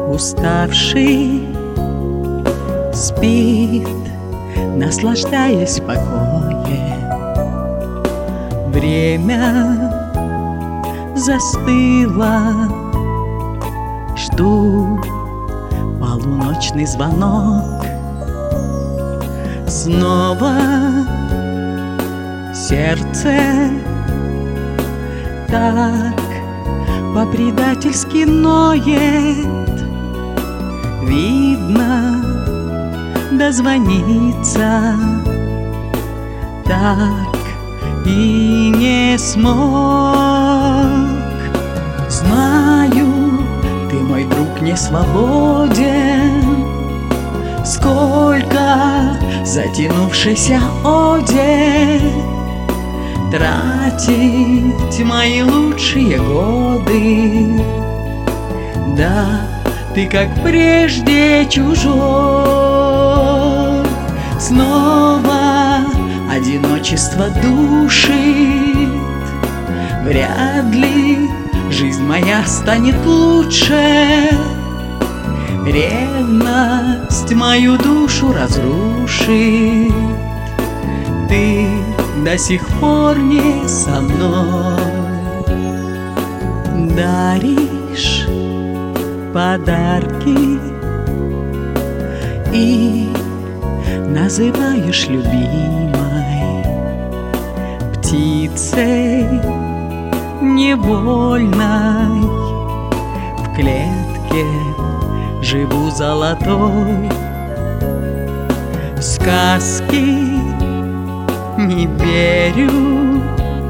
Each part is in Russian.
Уставший спит, наслаждаясь покоем. Время застыло, жду полуночный звонок. Снова сердце так по-предательски ноет. Видно, дозвониться так и не смог. Знаю, ты, мой друг, не свободен. Сколько затянувшейся оде тратить мои лучшие годы. Да, ты, как прежде, чужой. Снова одиночество душит. Вряд ли жизнь моя станет лучше. Ревность мою душу разрушит. Ты до сих пор не со мной. Даришь подарки и называешь любимой, птицей невольной. В клетке живу золотой, в сказки не верю.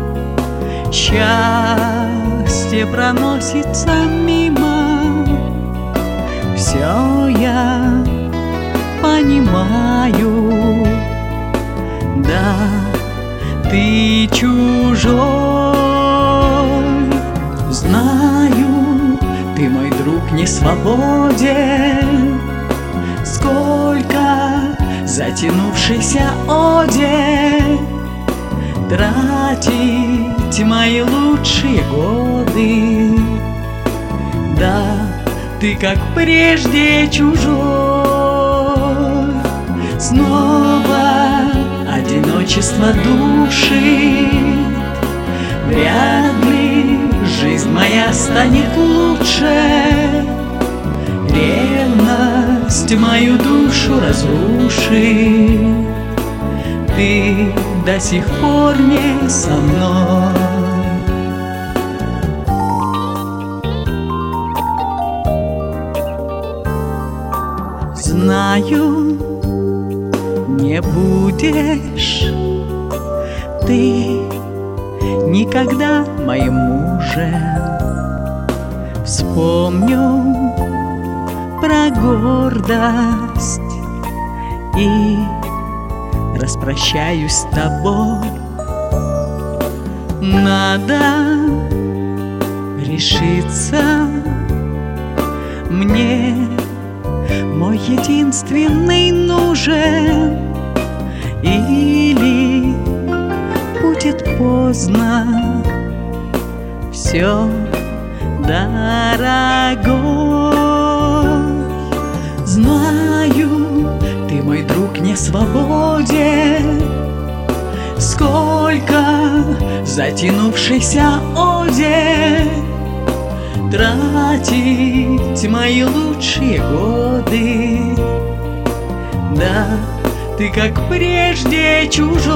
Счастье проносится мимо. Все я понимаю. Да, ты чужой. Знаю, ты, мой друг, не свободен. Сколько затянувшейся оде тратить мои лучшие годы. Да, ты, как прежде, чужой. Снова одиночество душит. Вряд ли жизнь моя станет лучше. Ревность мою душу разрушит. Ты до сих пор не со мной. Знаю, не будешь ты никогда моим мужем. Вспомню про гордость и распрощаюсь с тобой. Надо решиться мне. Мой единственный нужен, или будет поздно. Все дорогой. Знаю, ты, мой друг, не свободен. Сколько затянувшейся оде тратить мои лучшие годы. Да, ты, как прежде, чужой.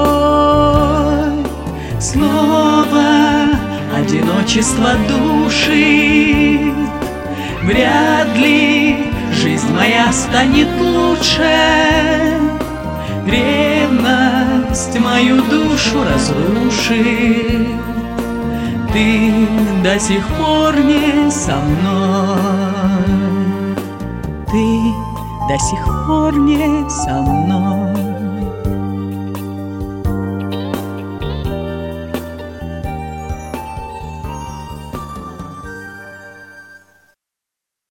Снова одиночество душит. Вряд ли жизнь моя станет лучше. Ревность мою душу разрушит. Ты до сих пор не со мной. Ты до сих пор не со мной.